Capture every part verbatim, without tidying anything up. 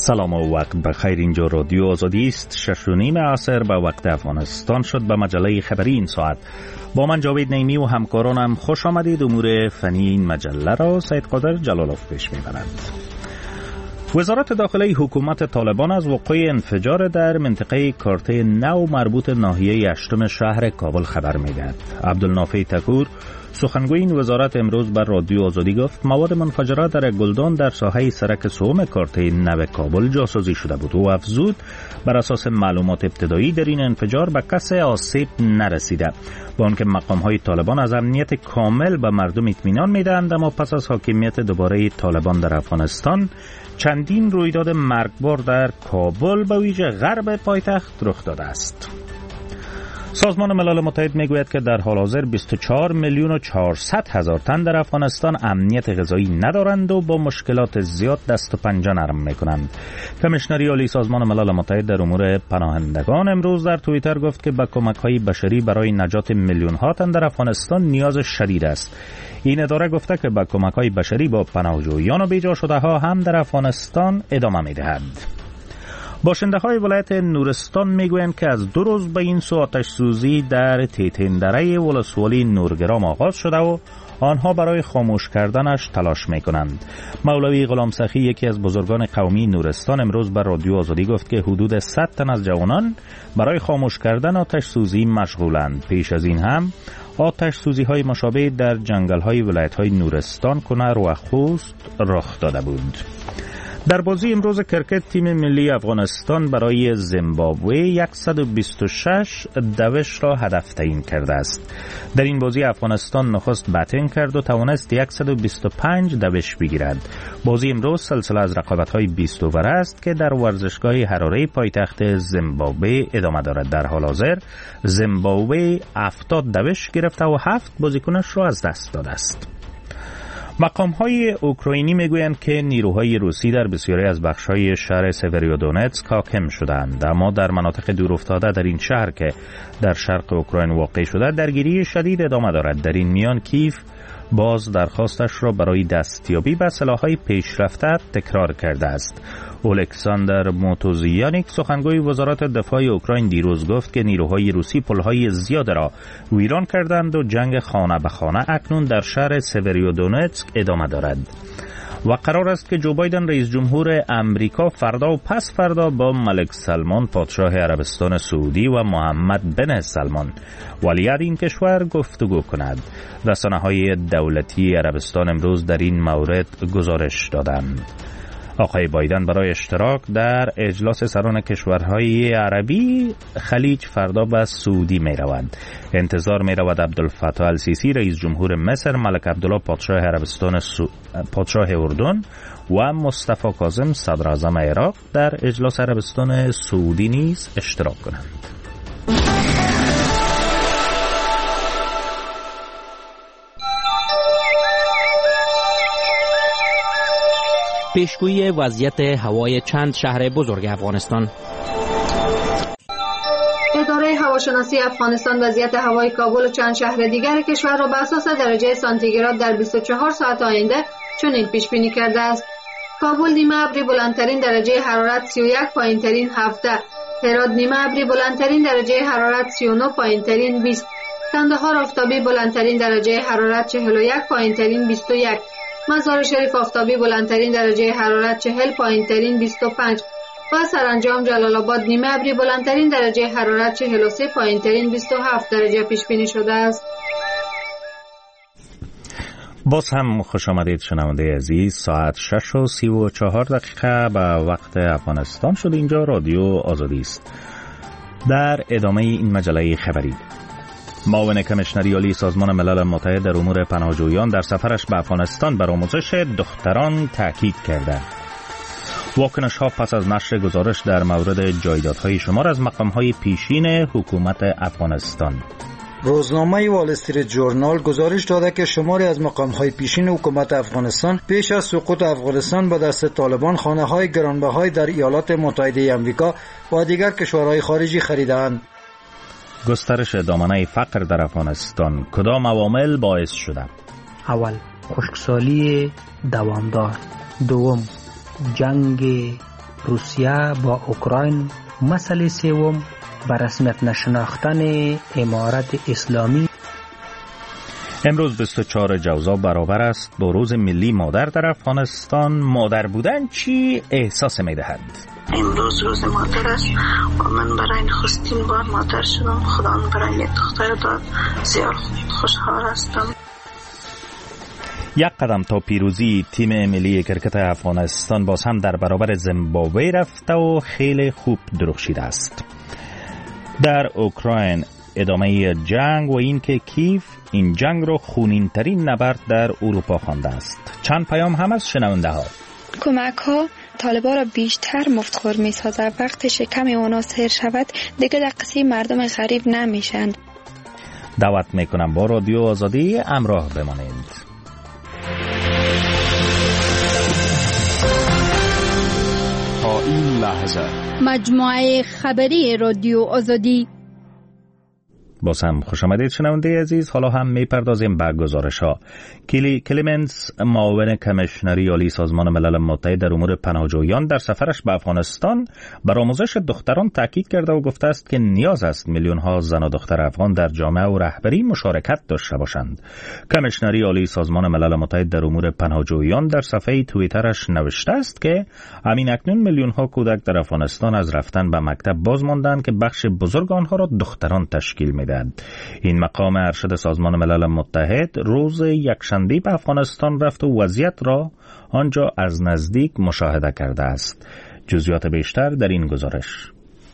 سلام و وقت بخیر. اینجا رادیو آزادی است. شش و نیم عصر به وقت افغانستان شد. به مجله خبری این ساعت با من جاوید نیمی و همکارانم خوش آمدید. امور فنی این مجله را سید قادر جلالوف پیش میبرند. وزارت داخلی حکومت طالبان از وقوع انفجار در منطقه کارته نو مربوط ناحیه هشتم شهر کابل خبر میدهد. عبدالنافع تکور سخنگوی این وزارت امروز بر رادیو آزادی گفت مواد منفجره در گلدان در ساحه سرک سوم کارته نو کابل جاسازی شده بود و افزود بر اساس معلومات ابتدایی در این انفجار به کسی آسیب نرسیده. با آنکه مقام‌های طالبان از امنیت کامل به مردم اطمینان میدهند، اما پس از حاکمیت دوباره طالبان در افغانستان چندین رویداد مرگبار در کابل به ویژه غرب پایتخت رخ داده است. سازمان ملل متحد میگوید که در حال حاضر بیست و چهار میلیون و چهارصد هزار تن در افغانستان امنیت غذایی ندارند و با مشکلات زیاد دست و پنجه نرم میکنند. کمیشنری عالی سازمان ملل متحد در امور پناهندگان امروز در توییتر گفت که به کمک‌های بشری برای نجات میلیون‌ها تن در افغانستان نیاز شدید است. این اداره گفته که به کمک‌های بشری با پناهجویان و بیجا شده‌ها هم در افغانستان ادامه می‌دهد. باشنده های ولایت نورستان میگویند که از دو روز به این سو آتش سوزی در تیتندره ولسوالی نورگرام آغاز شده و آنها برای خاموش کردنش تلاش میکنند. مولوی غلام سخی، یکی از بزرگان قومی نورستان، امروز بر رادیو آزادی گفت که حدود صد تن از جوانان برای خاموش کردن آتش سوزی مشغولند. پیش از این هم آتش سوزی های مشابه در جنگل های ولایت های نورستان، کنر و خوست رخ داده بود. در بازی امروز کرکت تیم ملی افغانستان برای زیمبابوه صد و بیست و شش دوش را هدف تعیین کرده است. در این بازی افغانستان نخست بتینگ کرد و توانست صد و بیست و پنج دوش بگیرد. بازی امروز سلسله از رقابت‌های بیست اوور است که در ورزشگاه حراره پایتخت زیمبابوه ادامه دارد. در حال حاضر زیمبابوه هفتاد دوش گرفته و هفت بازیکنش را از دست داده است. مقام‌های اوکراینی میگویند که نیروهای روسی در بسیاری از بخش‌های شهر سوریودونتسک حاکم شدند، اما در مناطق دورافتاده در این شهر که در شرق اوکراین واقع شده درگیری شدید ادامه دارد. در این میان کیف باز درخواستش را برای دستیابی به سلاح‌های پیشرفته تکرار کرده است. الکساندر موتوزیانیک سخنگوی وزارت دفاع اوکراین دیروز گفت که نیروهای روسی پل‌های زیاد را ویران کردند و جنگ خانه به خانه اکنون در شهر سوریودونتسک ادامه دارد و قرار است که جو بایدن رئیس جمهور امریکا فردا و پس فردا با ملک سلمان پادشاه عربستان سعودی و محمد بن سلمان ولیعهد این کشور گفتگو کند. رسانه‌های دولتی عربستان امروز در این مورد گزارش دادند. آقای بایدن برای اشتراک در اجلاس سران کشورهای عربی خلیج فردا به سعودی می روند. انتظار می رود عبدالفتاح السیسی رئیس جمهور مصر، ملک عبدالله پادشاه عربستان سو... پادشاه اردن و مصطفی کاظم صدر اعظم عراق در اجلاس عربستان سعودی نیز اشتراک کنند. پیشگویی وضعیت هوای چند شهر بزرگ افغانستان. اداره هواشناسی افغانستان وضعیت هوای کابل و چند شهر دیگر کشور را بر اساس درجه سانتیگراد در بیست و چهار ساعت آینده چنین پیش بینی کرده است: کابل نیمه ابری بلندترین درجه حرارت سی و یک پایینترین هفده، هرات نیمه ابری بلندترین درجه حرارت سی و نه پایینترین بیست، کندهار آفتابی بلندترین درجه حرارت چهل و یک پایینترین بیست و یک، مزار شریف آفتابی بلندترین درجه حرارت چهل پایینترین بیست و پنج و سرانجام جلال آباد نیمه ابری بلندترین درجه حرارت چهل و سه پایینترین بیست و هفت درجه پیش بینی شده است. باز هم خوش آمدید شنونده عزیز. ساعت شش و سی و چهار دقیقه به وقت افغانستان شد. اینجا رادیو آزادی است. در ادامه این مجله خبری، معاون کمیشنری عالی سازمان ملل متحد در امور پناهجویان در سفرش به افغانستان بر آموزش دختران تاکید کرده. واکنش ها پس از نشر گزارش در مورد جایدادهای شمار از مقام‌های پیشین حکومت افغانستان. روزنامه وال استریت جورنال گزارش داده که شماری از مقام‌های پیشین حکومت افغانستان پیش از سقوط افغانستان به دست طالبان خانه‌های گرانبهای در ایالات متحده آمریکا و دیگر کشورهای خارجی خریدند. گسترش دامنه فقر در افغانستان کدام عوامل باعث شده؟ اول، خشکسالی دوامدار. دوم، جنگ روسیه با اوکراین. مسئله سوم به رسمیت نشناختن امارت اسلامی. امروز بیست و چهارم جوزا برابر است با روز ملی مادر در افغانستان. مادر بودن چی احساس می‌دهد؟ امروز روز مادر است و من برای نخستین بار مادر شدم. خدا من برای یک دختر داد. زیاد خوشحال هستم. یک قدم تا پیروزی تیم ملی کرکت افغانستان باز هم در برابر زیمبابوه رفته و خیلی خوب درخشیده است. در اوکراین ادامه جنگ و اینکه کیف این جنگ رو خونین ترین نبرد در اروپا خوانده است. چند پیام هم از شنونده ها. کمک ها طالبان را بیشتر مفتخور می سازد. وقتی شکم اونا سیر شود دیگه در قصه مردم غریب نمیشند. دعوت میکنم با رادیو آزادی همراه بمانید. تا این لحظه مجموعه خبری رادیو آزادی. باز هم خوش آمدید شنونده عزیز. حالا هم میپردازیم به گزارش ها. کلی کلیمنز معاون کمیشنری عالی سازمان ملل متحد در امور پناهجویان در سفرش به افغانستان بر آموزش دختران تاکید کرده و گفته است که نیاز است میلیون ها زن و دختر افغان در جامعه و رهبری مشارکت داشته باشند. کمیشنری عالی سازمان ملل متحد در امور پناهجویان در صفحه توییترش نوشته است که همین اکنون میلیون ها کودک در افغانستان از رفتن به مکتب باز ماندند که بخش بزرگ آنها را دختران تشکیل می‌دهند. این مقام ارشد سازمان ملل متحد روز یکشنبه به افغانستان رفت و وضعیت را آنجا از نزدیک مشاهده کرده است. جزئیات بیشتر در این گزارش.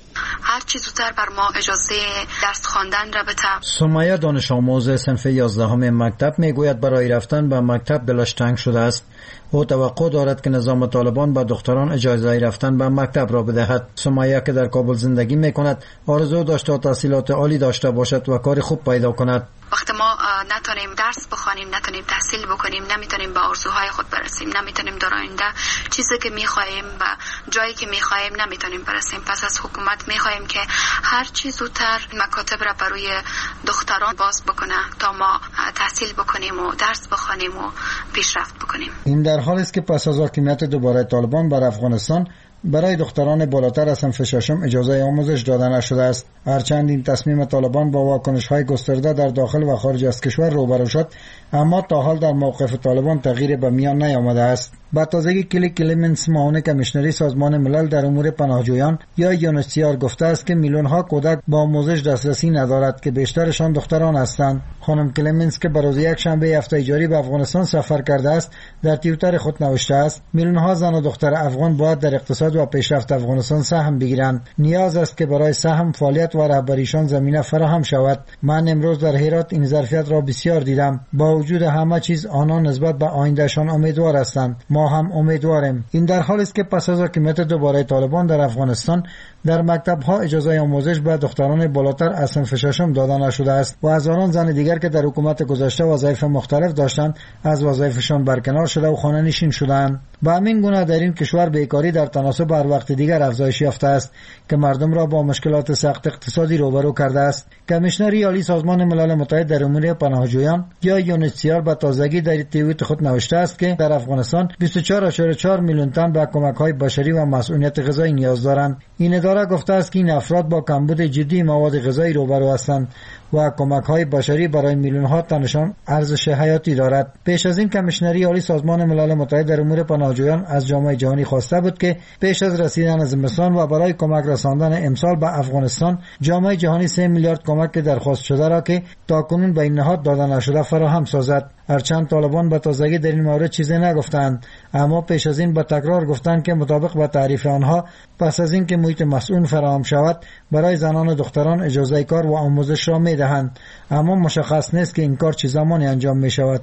هر چی زودتر بر ما اجازه درس خواندن را بده. سمیه دانش آموز صنف یازدهم مکتب میگوید برای رفتن به مکتب دلش تنگ شده است. او توقع دارد که نظام طالبان به دختران اجازه رفتن به مکتب را بدهد. سمیه که در کابل زندگی میکند آرزو داشت تا تحصیلات عالی داشته باشد و کار خوب پیدا کند. وقتی ما نتونیم درس بخوانیم، نتونیم تحصیل بکنیم، نمیتونیم به آرزوهای خود برسیم، نمیتونیم در آینده چیزی که میخواهیم و جایی که میخواهیم نمیتونیم برسیم. پس از حکومت میخواهیم که هر چی زودتر مکاتب را برای دختران باز بکنه تا ما تحصیل بکنیم و درس بخوانیم و پیشرفت بکنیم. این در حالی است که پس از حاکمیت دوباره طالبان بر افغانستان برای دختران بالاتر از صنف ششم اجازه آموزش داده نشده است. هرچند این تصمیم طالبان با واکنش‌های گسترده در داخل و خارج از کشور روبرو شد، اما تا حال در موقف طالبان تغییر به میان نیامده است. با تازگی کلی کلیمنز معاون کمیشنری سازمان ملل در امور پناهجویان یا یونسیار گفته است که میلیون ها کودک با آموزش دسترسی ندارد که بیشترشان دختران هستند. خانم کلیمنز که بروز یک شنبه هفته جاری به افغانستان سفر کرده است در توییتر خود نوشته است میلیون ها زن و دختر افغان باید در اقتصاد و پیشرفت افغانستان سهم بگیرند. نیاز است که برای سهم فعالیت و رهبریشان زمینه فراهم شود. من امروز در هرات این ظرفیت را بسیار دیدم. با وجود همه چیز آنان نسبت به آیندهشان امیدوار هستند. ما هم امیدواریم. این در حالی است که پس از حکومت دوباره طالبان در افغانستان در مکتب‌ها اجازه آموزش به دختران بالاتر از صنف ششم داده نشده است و هزاران زن دیگر که در حکومت گذشته وظایف مختلف داشتند از وظایفشان برکنار شده و خانه نشین شدند. به همین گونه در این کشور بیکاری در تناسب بر وقت دیگر افزایش یافته است که مردم را با مشکلات سخت اقتصادی روبرو کرده است. کمیشنری عالی سازمان ملل متحد در امور پناهجویان یا یونسیار به تازگی در توییت خود نوشته است که در افغانستان بیست و چهار ممیز چهار میلیون تن به کمک‌های بشری و مسئولیت غذایی نیاز دارند. این اداره گفته است که این افراد با کمبود جدی مواد غذایی روبرو هستند و کمک‌های بشری برای میلیون‌ها تنشان ارزش حیاتی دارد. پیش از این کمیشنری عالی سازمان ملل متحد در امور پناهجویان از جامعه جهانی خواسته بود که پیش از رسیدن زمستان و برای کمک رساندن امسال به افغانستان جامعه جهانی سه میلیارد کمک درخواست شده را که تاکنون به این نهاد داده نشده فراهم سازد. هرچند طالبان به تازگی در این مورد چیزی نگفتند، اما پیش از این به تکرار گفتند که مطابق با تعریف آنها پس از این که محیط مسئول فراهم شود برای زنان و دختران اجازه کار و آموزش را می‌دهند، اما مشخص نیست که این کار چه زمانی انجام می‌شود.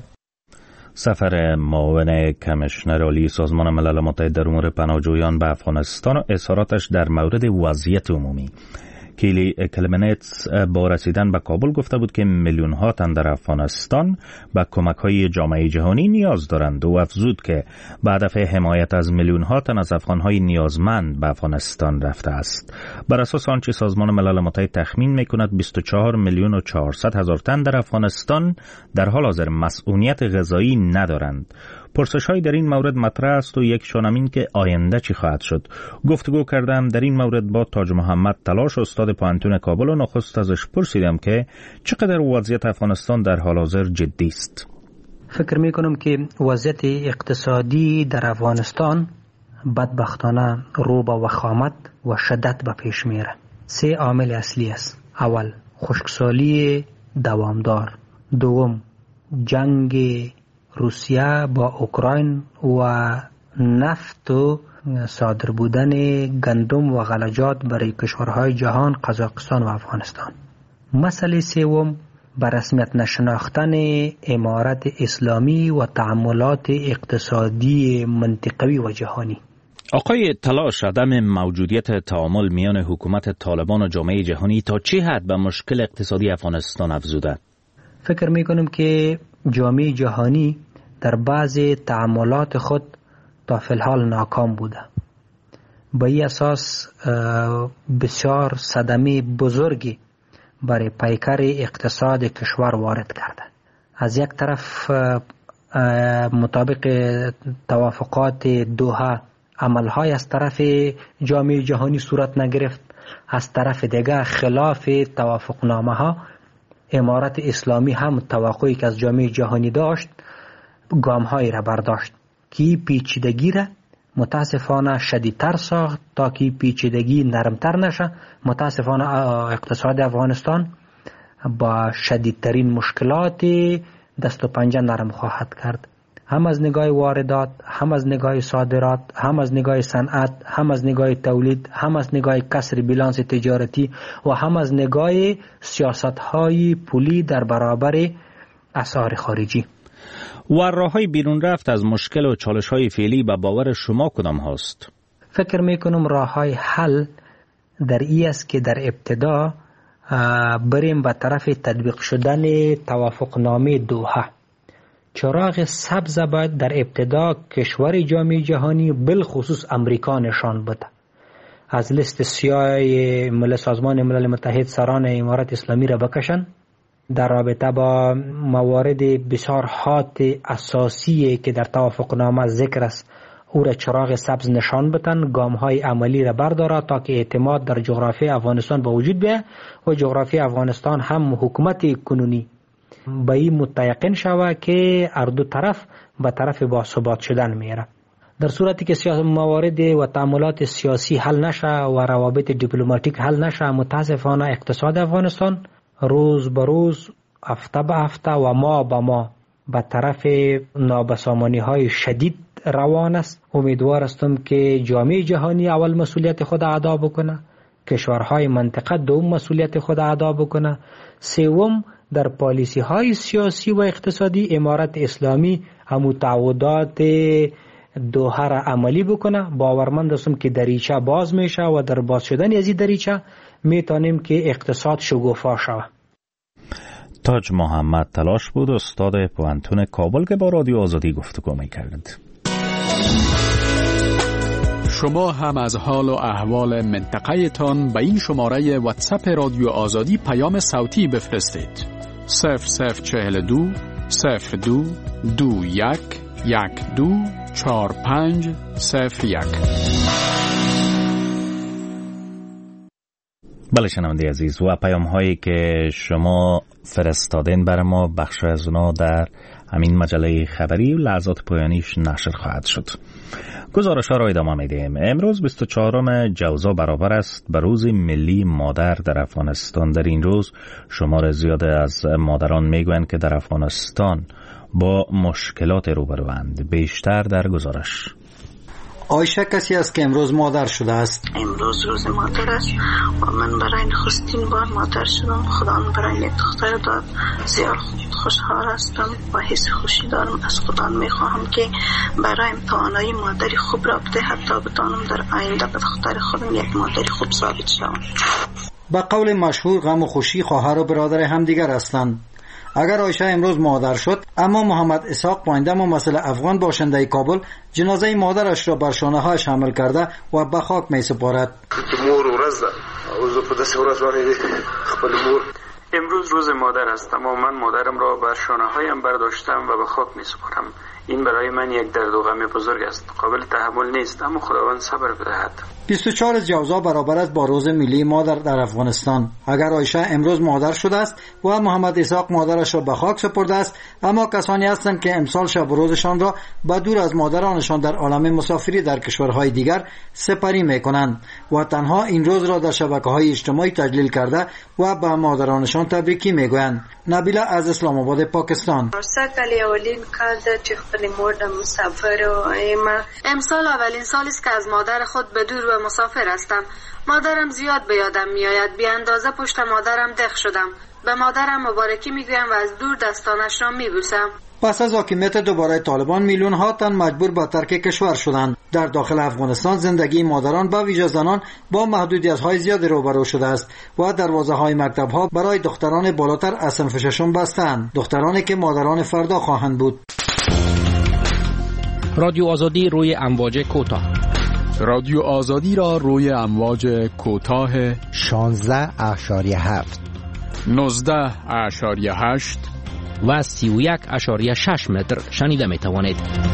سفر معاون کمیشنر عالی سازمان ملل متحد در امور پناهجویان به افغانستان و اظهاراتش در مورد وضعیت عمومی. کیلی کلمنتس با رسیدن به کابل گفته بود که میلیون ها تن در افغانستان به کمک های جامعه جهانی نیاز دارند و افزود که به هدف حمایت از میلیون ها تن از افغان های نیازمند به افغانستان رفته است. بر اساس آنچه سازمان ملل متحد تخمین میکند بیست و چهار میلیون و چهارصد هزار تن در افغانستان در حال حاضر مسئولیت غذایی ندارند. پرسش‌های در این مورد مطرح است و یک شانمین که آینده چی خواهد شد. گفتگو کردم در این مورد با تاج محمد تلاش، استاد پوهنتون کابل، و نخست ازش پرسیدم که چقدر وضعیت افغانستان در حال حاضر جدی است. فکر میکنم که وضعیت اقتصادی در افغانستان بدبختانه رو به وخامت و شدت به پیش میره. سه عامل اصلی است. اول، خشکسالی دوامدار. دوم، جنگ روسیه با اوکراین و نفت و صادر بودن گندم و غلجات برای کشورهای جهان، قزاقستان و افغانستان. مسئله سوم، به رسمیت نشناختن امارت اسلامی و تعاملات اقتصادی منطقوی و جهانی. آقای تلاش، عدم موجودیت تعامل میان حکومت طالبان و جامعه جهانی تا چه حد به مشکل اقتصادی افغانستان افزوده؟ فکر میکنم که جامعه جهانی در بعض تعاملات خود تا فی الحال ناکام بوده. به این اساس بسیار صدمه بزرگی برای پیکر اقتصاد کشور وارد کرده. از یک طرف مطابق توافقات دوحه عملهای از طرف جامعه جهانی صورت نگرفت، از طرف دیگر خلاف توافقنامه ها امارت اسلامی هم توقعی که از جامعه جهانی داشت گام هایی را برداشت که پیچیدگی را متاسفانه شدیدتر ساخت تا که پیچیدگی نرمتر نشه. متاسفانه اقتصاد افغانستان با شدیدترین مشکلات دست و پنجه نرم خواهد کرد، هم از نگاه واردات، هم از نگاه صادرات، هم از نگاه صنعت، هم از نگاه تولید، هم از نگاه کسر بیلانس تجارتی و هم از نگاه سیاست‌های پولی در برابر اسعار خارجی. و راه‌های بیرون رفت از مشکل و چالش‌های فعلی به باور شما کدام هست؟ فکر می‌کنم راه‌های حل در این است که در ابتدا بریم به طرف تطبیق شدن توافقنامه دوحه. چراغ سبز باید در ابتدا کشور جامعه جهانی بالخصوص امریکا نشان بده. از لیست سیاه مل سازمان ملل متحد سران امارت اسلامی را بکشن، در رابطه با موارد بسیار حاد اساسی که در توافقنامه ذکر است او را چراغ سبز نشان بدن، گام‌های عملی را برداره تا که اعتماد در جغرافی افغانستان به وجود بیاید و جغرافی افغانستان هم حکومت کنونی به این متیقن شود که هر دو طرف به طرف باثبات شدن میره. در صورتی که سیاست موارد و تعاملات سیاسی حل نشه و روابط دیپلماتیک حل نشه، متاسفانه اقتصاد افغانستان روز به روز، هفته به هفته و ماه به ماه به طرف نابسامانی های شدید روان است. امیدوار هستم که جامعه جهانی اول مسئولیت خود ادا بکنه، کشورهای منطقه دوم مسئولیت خود ادا بکنه، سوم در پالیسی های سیاسی و اقتصادی امارت اسلامی همو تعهدات دوحه را عملی بکنه. باورمند هستم که دریچه باز میشه و در باز شدن از این دریچه میتونیم که اقتصاد شگوفا شود. تاج محمد تلاش بود، استاد پوهنتون کابل، که با رادیو آزادی گفتگو می‌کرد. شما هم از حال و احوال منطقه تان به این شماره واتساپ رادیو آزادی پیام صوتی بفرستید. صفر صفر چهل دو صفر دو دو یک یک دو چهار پنج صفر یک. بله شنونده عزیز، و پیام هایی که شما فرستادین برای ما بخش از اونا در همین مجله خبری و لحظات پایانیش نشر خواهد شد. گزارش ها را ادامه میدیم. امروز بیست و چهارم جوزا برابر است به روز ملی مادر در افغانستان. در این روز شمار زیاد از مادران میگویند که در افغانستان با مشکلات روبروند. بیشتر در گزارش. آیشه کسی است که امروز مادر شده است. امروز روز مادر است و من برای نخستین بار مادر شدم. خدا من برای دختر داد. زیاد خوشحال هستم و حس خوشی دارم. از خدا میخواهم که برای توانایی مادری خوب را بده، حتی بتانم در آینده به دختر خودم یک مادری خوب ثابت شوم. به قول مشهور غم و خوشی خواهر و برادر همدیگر هستند. اگر آیشه امروز مادر شد، اما محمد اسحاق پاینده ممثل افغان باشنده کابل جنازه مادرش را بر شانه‌هایش حمل کرده و به خاک می سپارد. مور ورځ ده او زه په داسې ورځ باندې خپل مور امروز روز مادر است، اما من مادرم را بر شانه‌هایم برداشتم و به خاک می سپارم. این برای من یک درد و غم بزرگ است، قابل تحمل نیست، اما خداوند صبر بدهد. بیست و چهار جوزا برابر است با روز ملی مادر در افغانستان. اگر عایشه امروز مادر شده است و محمد اسحاق مادرش را به خاک سپرده است، اما کسانی هستند که امسال شب و روزشان را به دور از مادرانشان در عالم مسافری در کشورهای دیگر سپری میکنند و تنها این روز را در شبکه‌های اجتماعی تجلیل کرده و به مادرانشان تبریکی میگویند. نبیله از اسلام آباد پاکستان. امسال اولین سالی است که از مادر خود به دور و مسافر هستم. مادرم زیاد به یادم میآید، بی اندازه پشت مادرم دق شدم. به مادرم مبارکی میگویم و از دور دستانش را میبوسم. پس از حاکمیت دوباره طالبان میلیون ها تن مجبور به ترک کشور شدند. در داخل افغانستان زندگی مادران به ویژه زنان با محدودیت‌های زیاد روبرو شده است و دروازه‌های مکتب‌ها برای دختران بالاتر از صنف ششم بسته‌اند، دخترانی که مادران فردا خواهند بود. رادیو آزادی روی امواج کوتاه. رادیو آزادی را روی امواج کوتاه شانزده اشاریه هفت، نوزده اشاریه هشت و سی و یک اشاریه شش متر شنیده می توانید.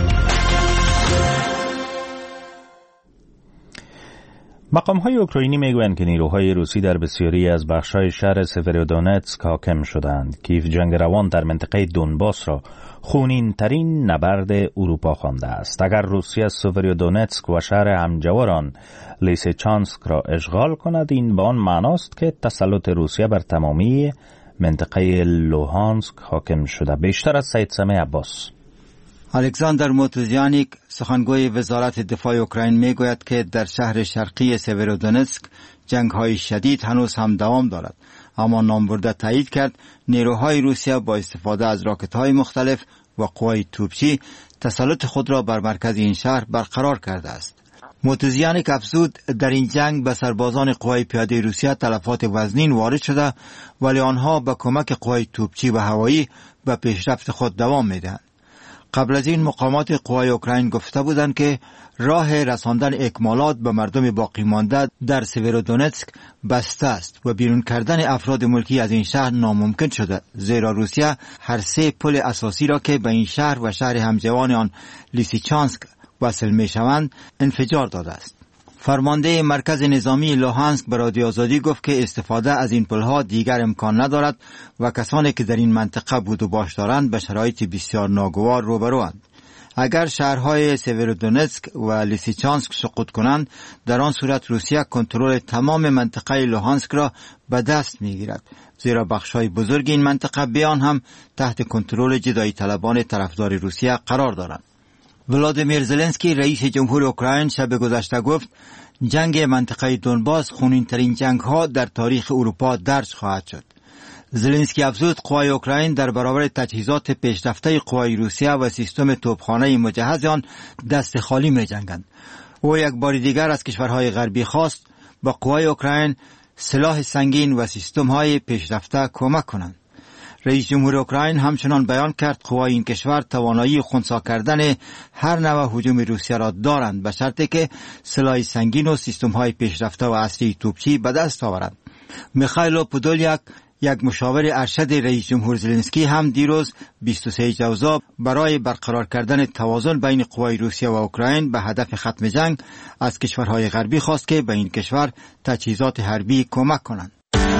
مقام‌های اوکراینی میگویند که نیروهای روسی در بسیاری از بخش‌های شهر سورودونتسک حاکم شدند. کیف جنگ روان در منطقه دونباس را خونین‌ترین نبرد اروپا خوانده است. اگر روسیه سورودونتسک و شهر همجوار آن لیسیچانسک را اشغال کند، این به آن معناست که تسلط روسیه بر تمامی منطقه لوهانسک حاکم شده. بیشتر از سید سمیع عباس. الکساندر موتوزیانیک سخنگوی وزارت دفاع اوکراین میگوید که در شهر شرقی سورودونتسک جنگ‌های شدید هنوز هم دوام دارد، اما نامبرده تایید کرد نیروهای روسیه با استفاده از راکت‌های مختلف و قوای توپچی تسلط خود را بر مرکز این شهر برقرار کرده است. موتوزیانیک افزود در این جنگ به سربازان قوای پیاده روسیه تلفات وزنین وارد شده، ولی آنها با کمک قوای توپچی و هوایی به پیشرفت خود دوام میدهند. قبل از این مقامات قوای اوکراین گفته بودند که راه رساندن اکمالات به مردم باقی مانده در سورودونتسک بسته است و بیرون کردن افراد ملکی از این شهر ناممکن شده، زیرا روسیه هر سه پل اساسی را که به این شهر و شهر همجوان آن لیسیچانسک وصل می شوند انفجار داده است. فرمانده مرکز نظامی لوهانسک به رادیو آزادی گفت که استفاده از این پلها دیگر امکان ندارد و کسانی که در این منطقه بود و باش دارند به شرایط بسیار ناگوار روبروند. اگر شهرهای سورودونتسک و لیسیچانسک سقوط کنند، در آن صورت روسیه کنترل تمام منطقه لوهانسک را به دست میگیرد، زیرا بخش‌های بزرگ این منطقه بیان هم تحت کنترل جدایی طلبان طرفدار روسیه قرار دارند. ولادیمیر زلنسکی رئیس جمهور اوکراین شب گذشته گفت جنگ منطقه دونباس خونین‌ترین جنگ‌ها در تاریخ اروپا درج خواهد شد. زلنسکی افزود قوای اوکراین در برابر تجهیزات پیشرفته قوای روسیه و سیستم توپخانه مجهز آن دست خالی می‌جنگند. او یک بار دیگر از کشورهای غربی خواست با قوای اوکراین سلاح سنگین و سیستم‌های پیشرفته کمک کنند. رئیس جمهور اوکراین همچنان بیان کرد قوای این کشور توانایی خنثی کردن هر نوع هجوم روسیه را دارند، به شرطی که سلاح سنگین و سیستم‌های پیشرفته و اسلحه توپچی به دست آورند. میخائیل پودولیاک، یک مشاور ارشد رئیس جمهور زلنسکی، هم دیروز بیست و سه جوزا برای برقرار کردن توازن بین قوای روسیه و اوکراین به هدف ختم جنگ از کشورهای غربی خواست که به این کشور تجهیزات حربی کمک کنند.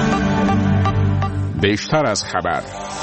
بیشتر از خبر.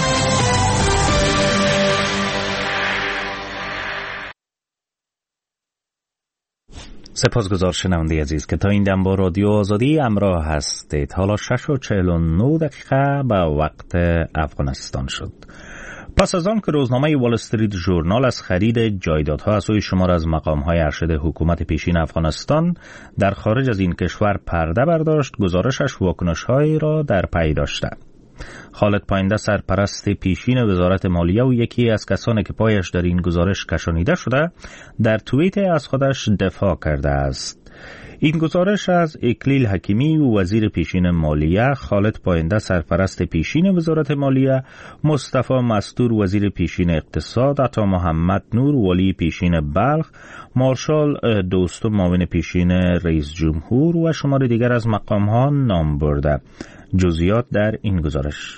سپاسگزار شنونده عزیز که تا این دم با رادیو آزادی همراه هستید. حالا شش و چهل و نه دقیقه به وقت افغانستان شد. پس از آن که روزنامه وال استریت ژورنال از خرید جایدادها از سوی شمار از مقام‌های ارشد حکومت پیشین افغانستان در خارج از این کشور پرده برداشت، گزارشش واکنش‌هایی را در پی داشته. خالد پاینده، سرپرست پیشین وزارت مالیه و یکی از کسانی که پایش در این گزارش کشانیده شده، در توییت از خودش دفاع کرده است. این گزارش از اکلیل حکیمی و وزیر پیشین مالیه، خالد پاینده سرپرست پیشین وزارت مالیه، مصطفی مستور وزیر پیشین اقتصاد، عطا محمد نور ولی پیشین بلخ، مارشال دوستو معاون پیشین رئیس جمهور و شمار دیگر از مقام‌ها نام برده. جزئیات در این گزارش.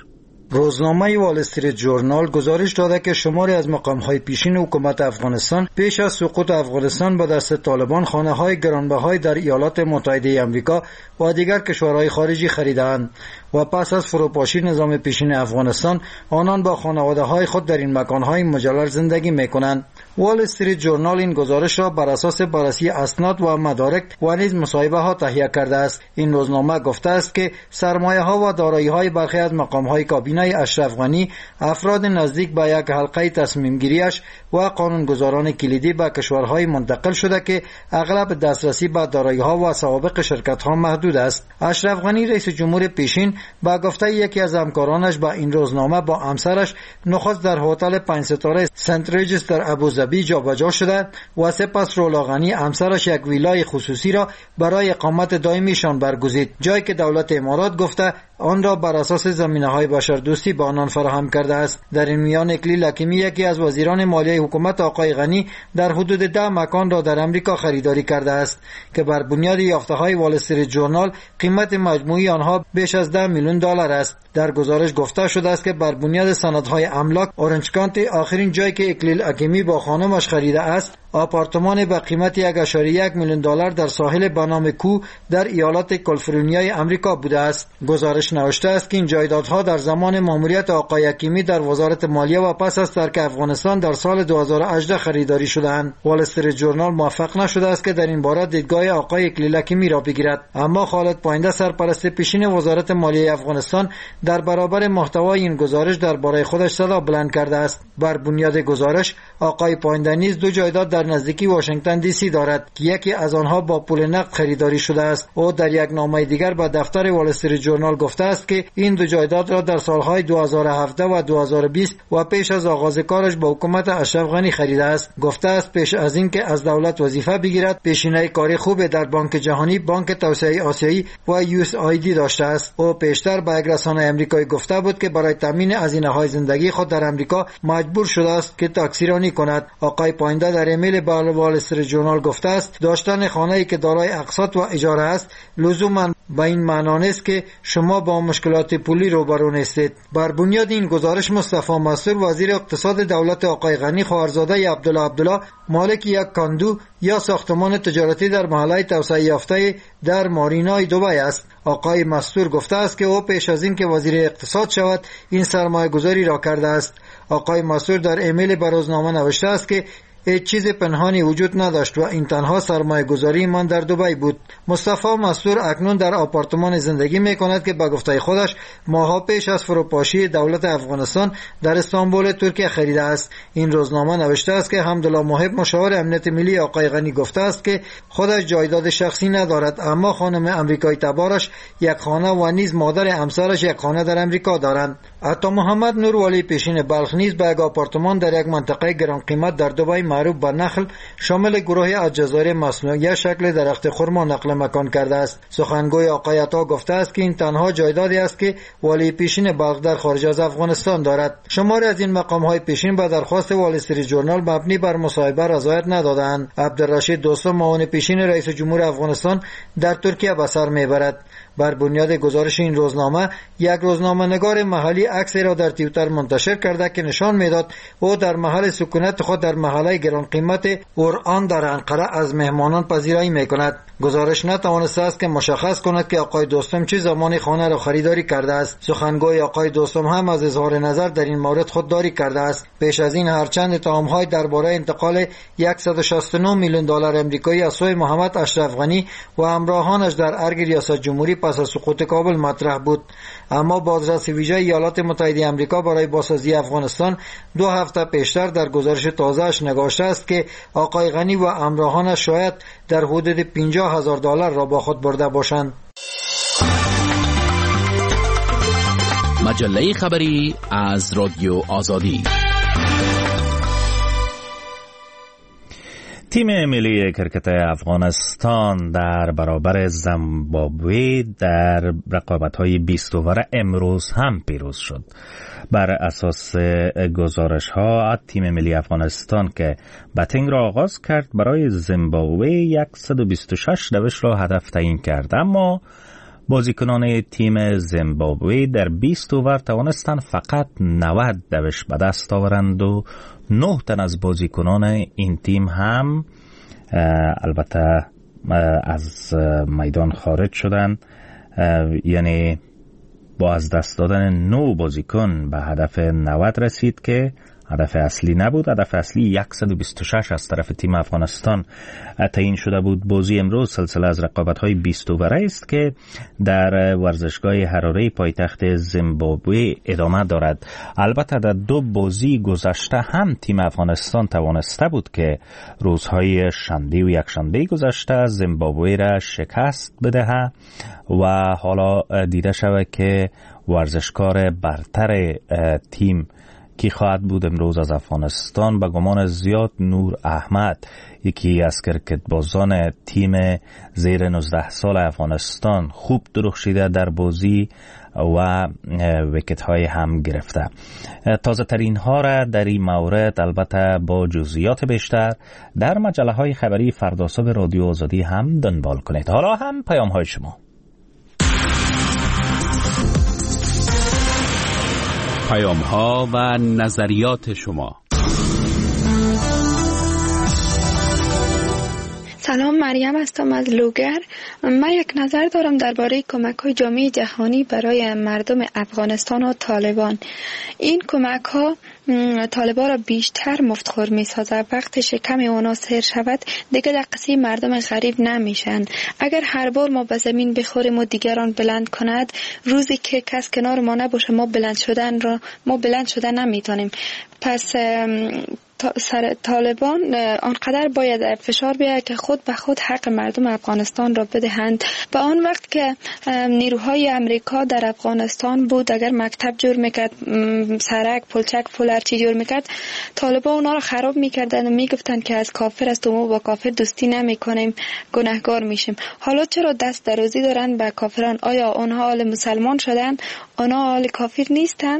روزنامه وال استریت جورنال گزارش داده که شماری از مقام‌های پیشین حکومت افغانستان پیش از سقوط افغانستان به دست طالبان خانه‌های گرانبهای در ایالات متحده آمریکا و دیگر کشورهای خارجی خریدند و پس از فروپاشی نظام پیشین افغانستان آنان با خانواده‌های خود در این مکان‌های مجلل زندگی می‌کنند. وال استریت جورنال این گزارش را بر اساس بررسی اسناد و مدارک و نیز مصاحبه‌ها تهیه کرده است. این روزنامه گفته است که سرمایه‌ها و دارایی‌های برخی از مقام‌های کابینه اشرف غنی، افراد نزدیک به یک حلقه تصمیم گیریش و قانونگذاران کلیدی به کشورهای منتقل شده که اغلب دسترسی به دارایی‌ها و سوابق شرکت‌ها محدود است. اشرف غنی رئیس جمهور پیشین با گفته یکی از همکارانش با این روزنامه با همسرش نخست در هتل پنج ستاره سنت ریجس در ابوظبی جابجا شده و سپس رولا غنی همسرش یک ویلای خصوصی را برای اقامت دائمیشان برگزید، جایی که دولت امارات گفته آن را بر اساس زمینه‌های بشردوستی به آنان فراهم کرده است. در این میان اکلیل حکیمی یکی از وزیران مالیه حکومت آقای غنی در حدود ده مکان را در امریکا خریداری کرده است که بر بنیاد یافته‌های وال استریت جورنال قیمت مجموعی آنها بیش از ده میلیون دلار است. در گزارش گفته شده است که بر بنیاد سندهای املاک اورنج کانتی آخرین جایی که اکلیل حکیمی با خانمش خریده است آپارتمان با قیمت یک ممیز یک میلیون دلار در ساحل به نام کو در ایالات کالیفرنیای آمریکا بوده است. گزارش نوشته است که این جایدادها در زمان ماموریت آقای حکیمی در وزارت مالیه و پس از ترک افغانستان در سال دو هزار و هجده خریداری شدند. وال استریت جورنال موفق نشده است که در این باره دیدگاه آقای اکلیل حکیمی را بگیرد، اما خالد پاینده سرپرست پیشین وزارت مالیه افغانستان در برابر محتوای این گزارش درباره خودش صدا بلند کرده است. بر بنیاد گزارش آقای پاینده نیز دو جایداد در نزدیکی واشنگتن دی سی دارد که یکی از آنها با پول نقد خریداری شده است. او در یک نامه دیگر به دفتر وال استریت جورنال گفته است که این دو جایداد را در سالهای دو هزار و هفده و دو هزار و بیست و پیش از آغاز کارش با حکومت اشرف غنی خریده است. گفته است پیش از اینکه از دولت وظیفه بگیرد پیشینه کاری خوب در بانک جهانی، بانک توسعه آسیایی و یو اس آی دی داشته است. او پیشتر به یک رسانه آمریکایی گفته بود که برای تامین هزینه‌های زندگی خود در آمریکا مجبور شده است که تاکسیرانی کند. آقای پاینده در ایمیل به وال استریت جورنال گفته است داشتن خانه‌ای که دارای اقساط و اجاره است لزوما به این معنا نیست که شما با مشکلات پولی روبرو نیستید. بر بنیاد این گزارش مصطفی مسرور وزیر اقتصاد دولت آقای غنی خواهرزاده عبدالله عبدالله مالک یک کاندو یا ساختمان تجارتی در محله توسعه یافته در مارینای دبی است. آقای مسرور گفته است که او پیش از این که وزیر اقتصاد شود این سرمایه گذاری را کرده است. آقای مسرور در ایمیل به روزنامه نوشته است که هیچ چیز پنهانی وجود نداشت و این تنها سرمایه گذاری من در دبی بود. مصطفی مسرور اکنون در آپارتمان زندگی می کند که به گفته خودش ماها پیش از فروپاشی دولت افغانستان در استانبول ترکیه خریده است. این روزنامه نوشته است که حمدالله محب مشاور امنیت ملی آقای غنی گفته است که خودش جایداد شخصی ندارد، اما خانم امریکایی تبارش یک خانه و نیز مادر همسرش یک خانه در امریکا دارند. عطا محمد نور ولی پیشین بلخ نیز به یک آپارتمان در یک منطقه گران قیمت در دبی معروف به نخل شامل گروه الجزایر مصنوعی شکل درخت خرما نقل مکان کرده است. سخنگوی آقای عطا گفته است که این تنها جایدادی است که ولی پیشین بلخ در خارج از افغانستان دارد. شماری از این مقام‌های پیشین به درخواست وال استریت جورنال مبنی بر مصاحبه رضایت ندادند. عبدالرشید دوستم معاون پیشین رئیس جمهور افغانستان در ترکیه به سر میبرد. بر بنیاد گزارش این روزنامه یک روزنامه نگار محلی عکسی را در توییتر منتشر کرده که نشان میداد او در محل سکونت خود در محله گران قیمت اوران در انقره از مهمانان پذیرایی میکند. گزارش نتوانسته است که مشخص کند که آقای دوستم چه زمانی خانه را خریداری کرده است. سخنگوی آقای دوستم هم از اظهار نظر در این مورد خودداری کرده است. پیش از این هرچند اتهام‌های درباره انتقال صد و شصت و نه میلیون دلار آمریکایی از سوی محمد اشرف غنی و همراهانش در ارگ ریاست جمهوری پس از سقوط کابل مطرح بود، اما بازرس ویژه ایالات متحده آمریکا برای بازسازی افغانستان دو هفته پیشتر در گزارش تازه‌اش نگاشته است که آقای غنی و همراهانش شاید در حدود پنجاه هزار دلار را با خود برده باشند. مجله خبری از رادیو آزادی. تیم ملی کرکت افغانستان در برابر زیمبابوه در رقابت‌های بیست اوور امروز هم پیروز شد. بر اساس گزارش‌ها تیم ملی افغانستان که بتینگ را آغاز کرد برای زیمبابوه صد و بیست و شش دوش را هدف تعیین کرد، اما بازیکنان تیم زیمبابوه در بیست اوور توانستند فقط نود دوش به دست آورند و نه تن از بازیکنان این تیم هم البته از میدان خارج شدند، یعنی با از دست دادن نه بازیکن به هدف نود رسید که هدف اصلی نبود. هدف اصلی صد و بیست و شش از طرف تیم افغانستان تعیین شده بود. بازی امروز سلسله از رقابت‌های بیست اووره است که در ورزشگاه حراره پایتخت زیمبابوه ادامه دارد. البته در دو بازی گذشته هم تیم افغانستان توانسته بود که روزهای شنبه و یکشنبه گذشته زیمبابوه را شکست بدهد و حالا دیده شود که ورزشکار برتر تیم کی خواهد بود امروز از افغانستان. به گمان زیاد نور احمد، یکی از کرکټبازان تیم زیر نوزده سال افغانستان، خوب درخشیده در بازی و ویکت های هم گرفته. تازه ترین ها را در این مورد البته با جزئیات بیشتر در مجله های خبری فرداصبح رادیو آزادی هم دنبال کنید. حالا هم پیام های شما. پیام ها و نظریات شما. سلام، مریم هستم از لوگر. من یک نظر دارم درباره کمک های جامعه جهانی برای مردم افغانستان و طالبان. این کمک ها طالبان را بیشتر مفتخور می سازد. وقتی شکم اونا سیر شود دیگه در قصی مردم غریب نمیشن. اگر هر بار ما به زمین بخوریم و دیگران بلند کند، روزی که کس کنار ما نباشه ما بلند شدن را ما بلند شدن نمیتونیم. پس سر طالبان آنقدر باید فشار بیاید که خود به خود حق مردم افغانستان را بدهند. و آن وقت که نیروهای امریکا در افغانستان بود، اگر مکتب جور میکرد، سرک، پلچک، پولر چی جور میکرد، طالبان اونا را خراب میکردن و میگفتن که از کافر است و ما با کافر دوستی نمیکنیم، گناهگار میشیم. حالا چرا دست درازی دارن به کافران؟ آیا آنها آل مسلمان شدن؟ آنها آل کافر نیستن؟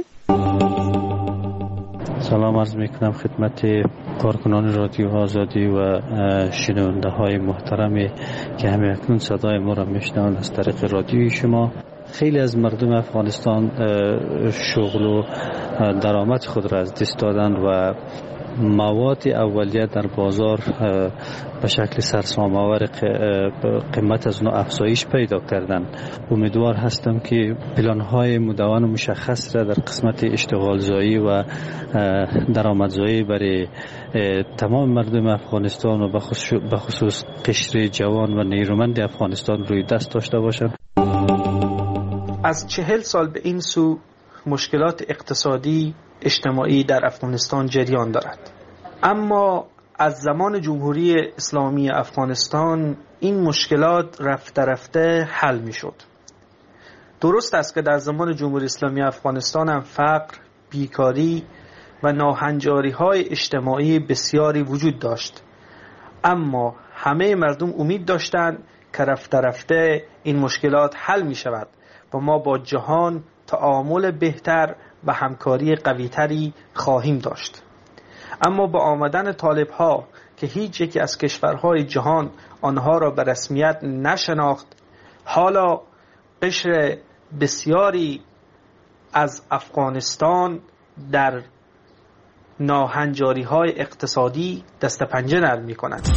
سلام عرض میکنم خدمت کارکنان رادیو آزادی و شنونده های محترمی که همه اکنون صدای ما را میشنوند از طریق رادیوی شما. خیلی از مردم افغانستان شغل و درآمد خود را از دست دادند و مواد اولیه در بازار به شکل سرسام‌آور قیمت از نوع افزایش پیدا کردن. امیدوار هستم که پلان‌های مدون و مشخص را در قسمت اشتغالزایی و درآمدزایی برای تمام مردم افغانستان و به خصوص قشر جوان و نیرومند افغانستان روی دست داشته باشند. از چهل سال به این سو مشکلات اقتصادی اجتماعی در افغانستان جریان دارد، اما از زمان جمهوری اسلامی افغانستان این مشکلات رفته رفته حل می شد. درست است که در زمان جمهوری اسلامی افغانستان هم فقر، بیکاری و ناهنجاری های اجتماعی بسیاری وجود داشت، اما همه مردم امید داشتند که رفته رفته این مشکلات حل می شود و ما با جهان تعامل بهتر و همکاری قویتری خواهیم داشت. اما با آمدن طالب ها که هیچ یکی از کشورهای جهان آنها را به رسمیت نشناخت، حالا قشر بسیاری از افغانستان در ناهنجاری های اقتصادی دست پنجه نرم می کنند.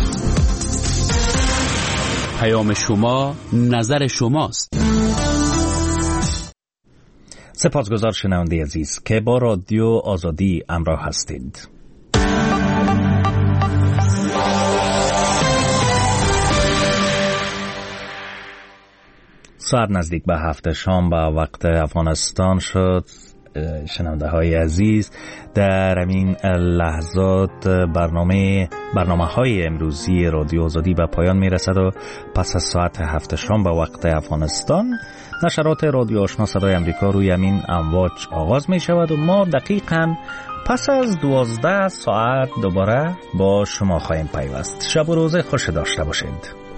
پیام شما نظر شماست. سپاسگزار شنونده عزیز که با رادیو آزادی همراه هستید. ساعت نزدیک به هفت شام به وقت افغانستان شد. شنونده های عزیز، در این لحظات برنامه برنامه های امروزی رادیو آزادی به پایان می رسد و پس از ساعت هفت شام به وقت افغانستان نشرات رادیو آشنا صدای امریکا روی همین امواج آغاز می شود و ما دقیقاً پس از دوازده ساعت دوباره با شما خواهیم پیوست. شب و روز خوش داشته باشید.